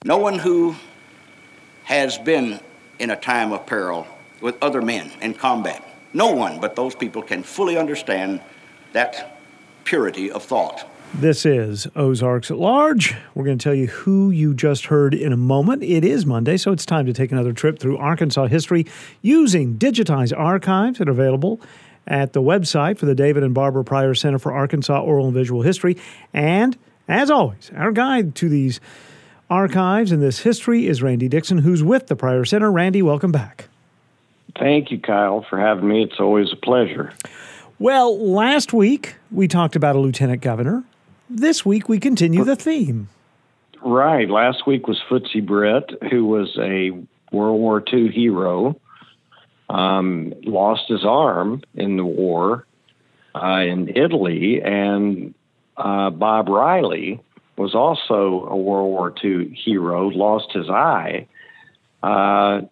No one who has been in a time of peril with other men in combat, no one but those people can fully understand that purity of thought. This is Ozarks at Large. We're going to tell you who you just heard in a moment. It is Monday, so it's time to take another trip through Arkansas history using digitized archives that are available at the website for the David and Barbara Pryor Center for Arkansas Oral and Visual History. And, as always, our guide to these archives and this history is Randy Dixon, who's with the Pryor Center. Randy, welcome back. Thank you, Kyle, for having me. It's always a pleasure. Well, last week we talked about a lieutenant governor. This week we continue the theme. Right. Last week was Footsie Britt, who was a World War II hero, lost his arm in the war in Italy, and Bob Riley was also a World War II hero, lost his eye on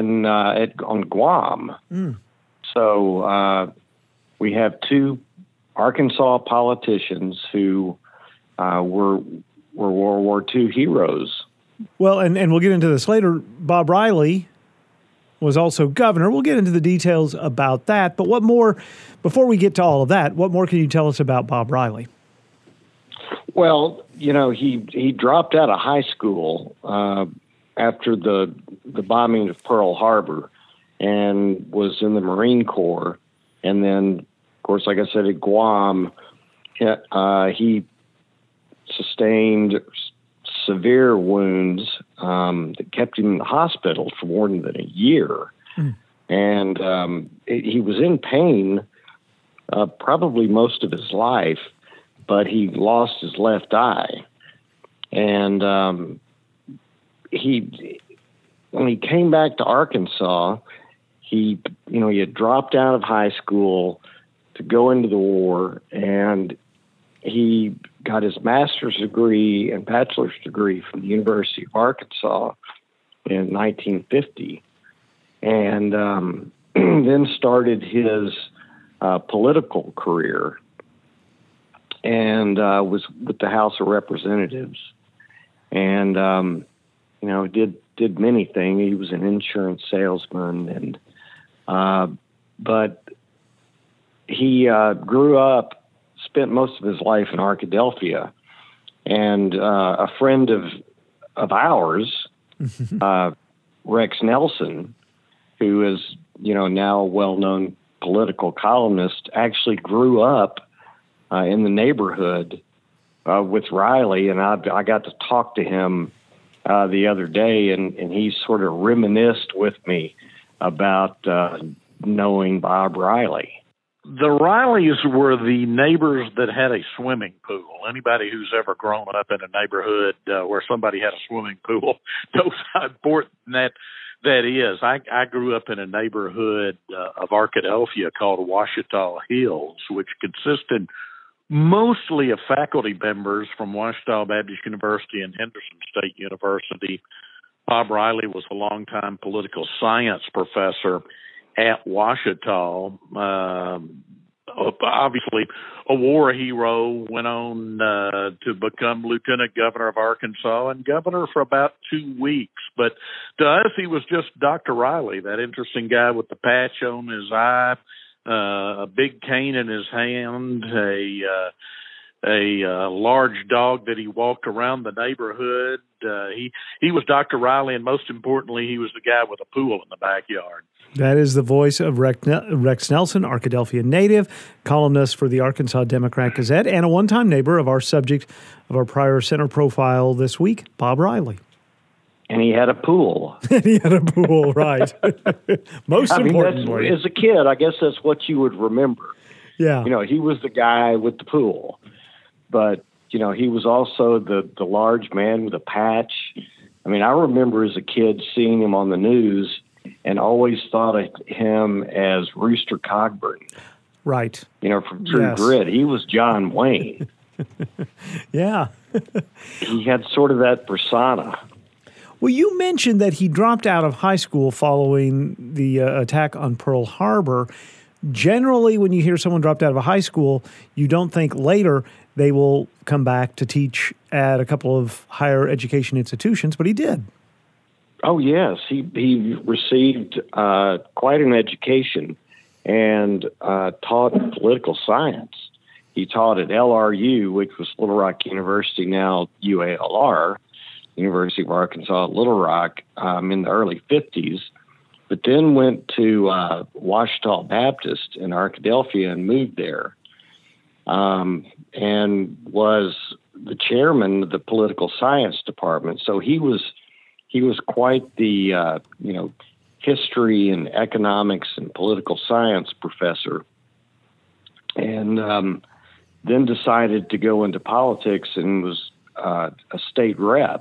Guam. So we have two Arkansas politicians who were World War II heroes. Well, and we'll get into this later. Bob Riley was also governor. We'll get into the details about that. But what more, before we get to all of that, what more can you tell us about Bob Riley? Well, you know, he dropped out of high school after the bombing of Pearl Harbor and was in the Marine Corps. And then, of course, like I said, at Guam, he sustained severe wounds that kept him in the hospital for more than a year. And he was in pain probably most of his life, but he lost his left eye. And when he came back to Arkansas, he had dropped out of high school to go into the war, and he got his master's degree and bachelor's degree from the University of Arkansas in 1950, and then started his political career, and was with the House of Representatives, and did many things. He was an insurance salesman, and but he grew up, spent most of his life in Arkadelphia, and a friend of ours, Rex Nelson, who is now a well-known political columnist, actually grew up in the neighborhood with Riley, and I got to talk to him the other day, and he sort of reminisced with me about knowing Bob Riley. The Rileys were the neighbors that had a swimming pool. Anybody who's ever grown up in a neighborhood where somebody had a swimming pool knows how important that is. I grew up in a neighborhood of Arkadelphia called Ouachita Hills, which consisted mostly of faculty members from Ouachita Baptist University and Henderson State University. Bob Riley was a longtime political science professor at Ouachita. Obviously a war hero, went on to become lieutenant governor of Arkansas and governor for about 2 weeks. But to us, he was just Dr. Riley, that interesting guy with the patch on his eye, a big cane in his hand, a large dog that he walked around the neighborhood. He was Dr. Riley, and most importantly, he was the guy with a pool in the backyard. That is the voice of Rex Nelson, Arkadelphia native, columnist for the Arkansas Democrat-Gazette, and a one-time neighbor of our subject of our Pryor Center profile this week, Bob Riley. And he had a pool. He had a pool, right. Most importantly. As a kid, I guess that's what you would remember. Yeah. He was the guy with the pool. But, he was also the large man with a patch. I mean, I remember as a kid seeing him on the news and always thought of him as Rooster Cogburn. Right. From True Grit. He was John Wayne. Yeah. He had sort of that persona. Well, you mentioned that he dropped out of high school following the attack on Pearl Harbor. generally, when you hear someone dropped out of a high school, you don't think later they will come back to teach at a couple of higher education institutions, but he did. Oh, yes. He received quite an education and taught political science. He taught at LRU, which was Little Rock University, now UALR, University of Arkansas at Little Rock, in the early 50s, but then went to Ouachita Baptist in Arkadelphia and moved there, and was the chairman of the political science department. So he was quite the history and economics and political science professor, and then decided to go into politics and was a state rep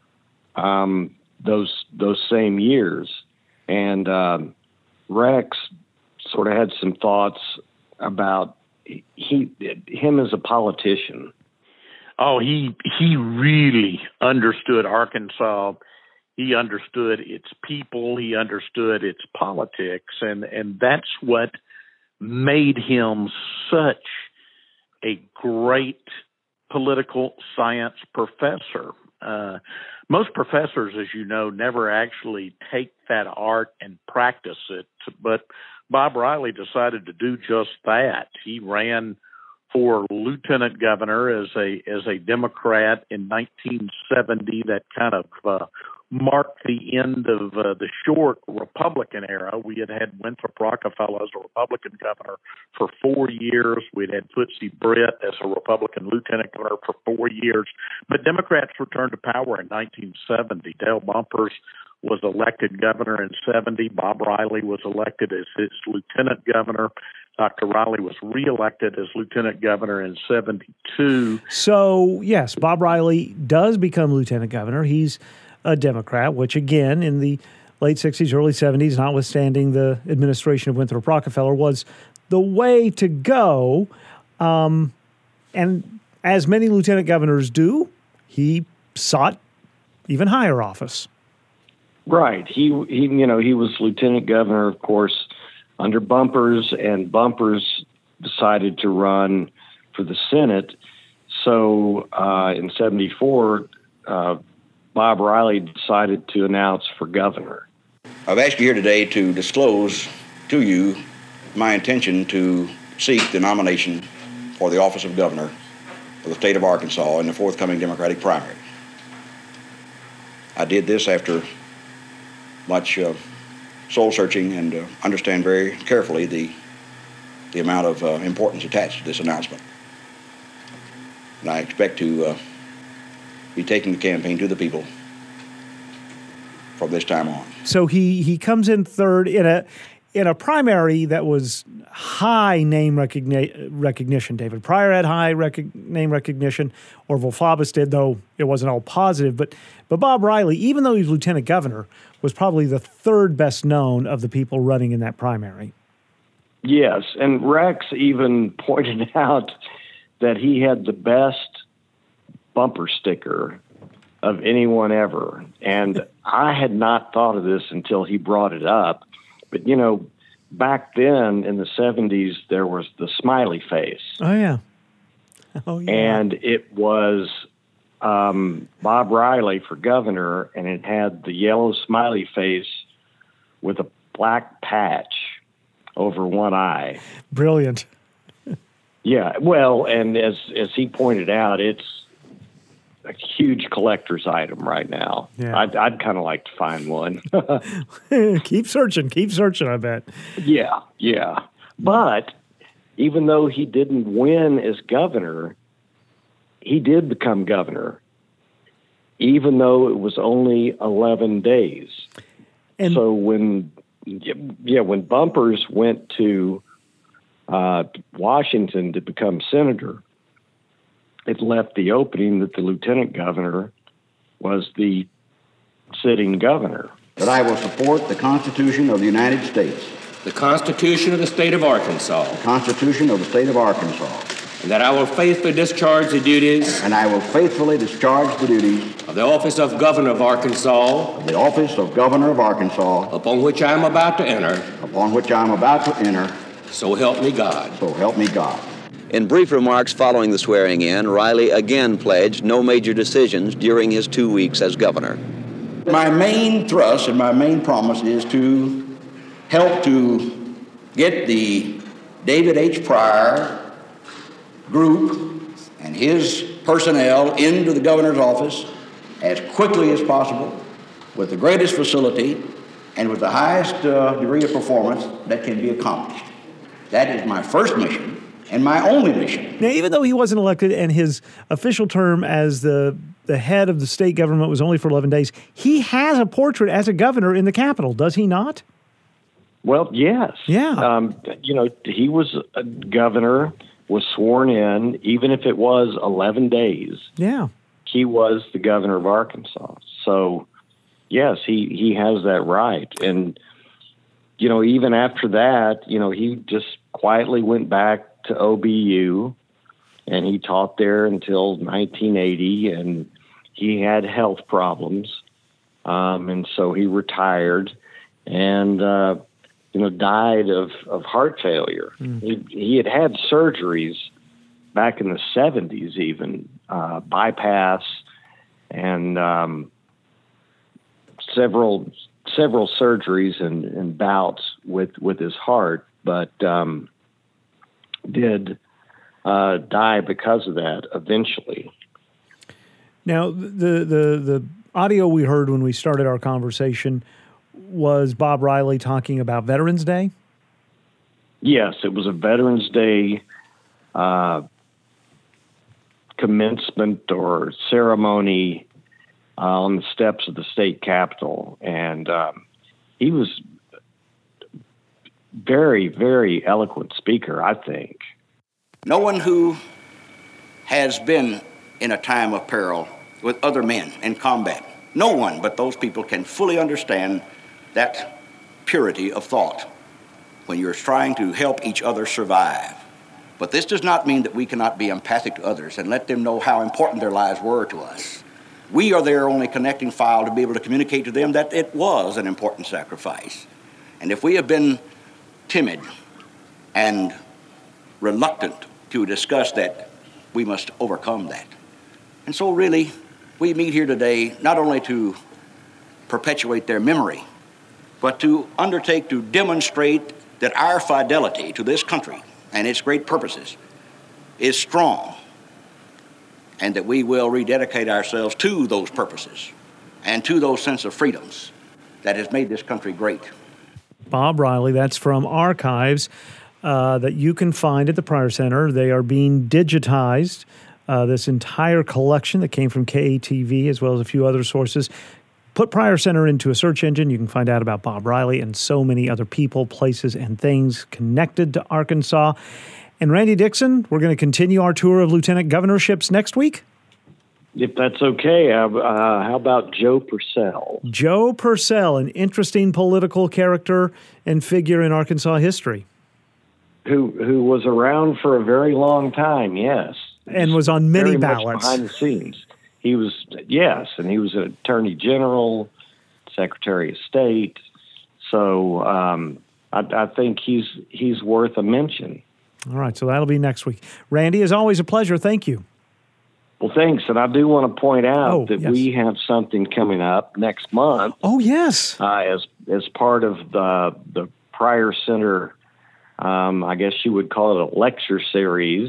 those same years. And Rex sort of had some thoughts about him as a politician. Oh, he really understood Arkansas. He understood its people. He understood its politics, and that's what made him such a great political science professor. Most professors, as you know, never actually take that art and practice it, but Bob Riley decided to do just that. He ran for lieutenant governor as a Democrat in 1970. That kind of marked the end of the short Republican era. We had Winthrop Rockefeller as a Republican governor for 4 years. We'd had Footsie Britt as a Republican lieutenant governor for 4 years. But Democrats returned to power in 1970. Dale Bumpers was elected governor in 70. Bob Riley was elected as his lieutenant governor. Dr. Riley was reelected as lieutenant governor in 72. So, yes, Bob Riley does become lieutenant governor. He's a Democrat, which again, in the late 60s, early 70s, notwithstanding the administration of Winthrop Rockefeller, was the way to go. And as many lieutenant governors do, he sought even higher office. Right. He was lieutenant governor, of course, under Bumpers, and Bumpers decided to run for the Senate. So in 74, Bob Riley decided to announce for governor. I've asked you here today to disclose to you my intention to seek the nomination for the office of governor for the state of Arkansas in the forthcoming Democratic primary. I did this after much soul-searching and understand very carefully the amount of importance attached to this announcement. And I expect to be taking the campaign to the people from this time on. So he comes in third in a primary that was high name recognition. David Pryor had high name recognition. Orville Faubus did, though it wasn't all positive. But Bob Riley, even though he was lieutenant governor, was probably the third best known of the people running in that primary. Yes, and Rex even pointed out that he had the best bumper sticker of anyone ever. And I had not thought of this until he brought it up. But, back then in the 70s, there was the smiley face. Oh, yeah. Oh, yeah. And it was Bob Riley for governor, and it had the yellow smiley face with a black patch over one eye. Brilliant. Yeah, well, and as he pointed out, it's a huge collector's item right now. Yeah. I'd kind of like to find one. Keep searching, I bet. Yeah. But even though he didn't win as governor, he did become governor, even though it was only 11 days. And so when Bumpers went to Washington to become senator, it left the opening that the lieutenant governor was the sitting governor. That I will support the Constitution of the United States. The Constitution of the State of Arkansas. The Constitution of the State of Arkansas. And that I will faithfully discharge the duties. And I will faithfully discharge the duties. Of the office of Governor of Arkansas. Of the office of Governor of Arkansas. Upon which I am about to enter. Upon which I am about to enter. So help me God. So help me God. In brief remarks following the swearing-in, Riley again pledged no major decisions during his 2 weeks as governor. My main thrust and my main promise is to help to get the David H. Pryor group and his personnel into the governor's office as quickly as possible, with the greatest facility, and with the highest degree of performance that can be accomplished. That is my first mission and my only mission. Now, even though he wasn't elected and his official term as the head of the state government was only for 11 days, he has a portrait as a governor in the Capitol, does he not? Well, yes. Yeah. He was a governor, was sworn in, even if it was 11 days. Yeah. He was the governor of Arkansas. So, yes, he has that right. And, even after that, he just quietly went back to OBU, and he taught there until 1980, and he had health problems. And so he retired and, died of heart failure. He had surgeries back in the 70s, even bypass and several surgeries and bouts with his heart, but did die because of that eventually. Now, the audio we heard when we started our conversation was Bob Riley talking about Veterans Day? Yes, it was a Veterans Day commencement or ceremony on the steps of the state capitol. And he was very, very eloquent speaker, I think. No one who has been in a time of peril with other men in combat, no one but those people can fully understand that purity of thought when you're trying to help each other survive. But this does not mean that we cannot be empathic to others and let them know how important their lives were to us. We are their only connecting file to be able to communicate to them that it was an important sacrifice. And if we have been timid and reluctant to discuss that, we must overcome that. And so really, we meet here today not only to perpetuate their memory, but to undertake to demonstrate that our fidelity to this country and its great purposes is strong, and that we will rededicate ourselves to those purposes and to those sense of freedoms that has made this country great. Bob Riley, that's from archives that you can find at the Pryor Center. They are being digitized, this entire collection that came from KATV as well as a few other sources. Put Pryor Center into a search engine. You can find out about Bob Riley and so many other people, places, and things connected to Arkansas. And Randy Dixon, we're going to continue our tour of lieutenant governorships next week. If that's okay, how about Joe Purcell? Joe Purcell, an interesting political character and figure in Arkansas history. Who was around for a very long time, yes. And was on many very ballots. Much behind the scenes. He was, yes, and he was an attorney general, secretary of state. So I think he's worth a mention. All right, so that'll be next week. Randy, as always, a pleasure. Thank you. Well, thanks. And I do want to point out that yes. we have something coming up next month. Oh, yes. As part of the Pryor Center, I guess you would call it a lecture series,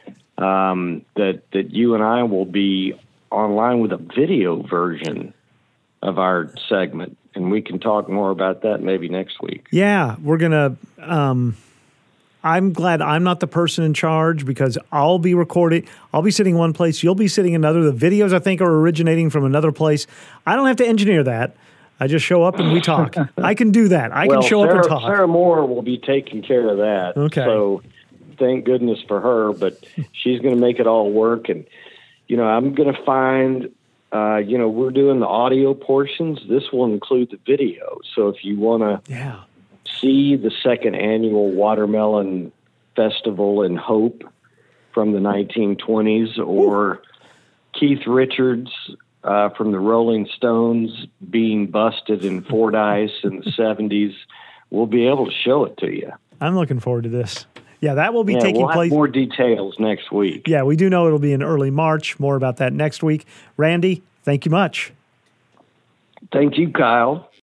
that you and I will be online with a video version of our segment, and we can talk more about that maybe next week. Yeah, we're going to I'm glad I'm not the person in charge because I'll be recording. I'll be sitting one place. You'll be sitting another. The videos, I think, are originating from another place. I don't have to engineer that. I just show up and we talk. I can do that. I can show up and talk. Sarah Moore will be taking care of that. Okay. So thank goodness for her, but she's going to make it all work. And, I'm going to find, we're doing the audio portions. This will include the video. So if you want to see the second annual Watermelon Festival in Hope from the 1920s, or Keith Richards from the Rolling Stones being busted in Fordyce in the 70s, we'll be able to show it to you. I'm looking forward to this. Yeah, that will be taking we'll have place. more details next week. Yeah, we do know it'll be in early March. More about that next week. Randy, thank you much. Thank you, Kyle.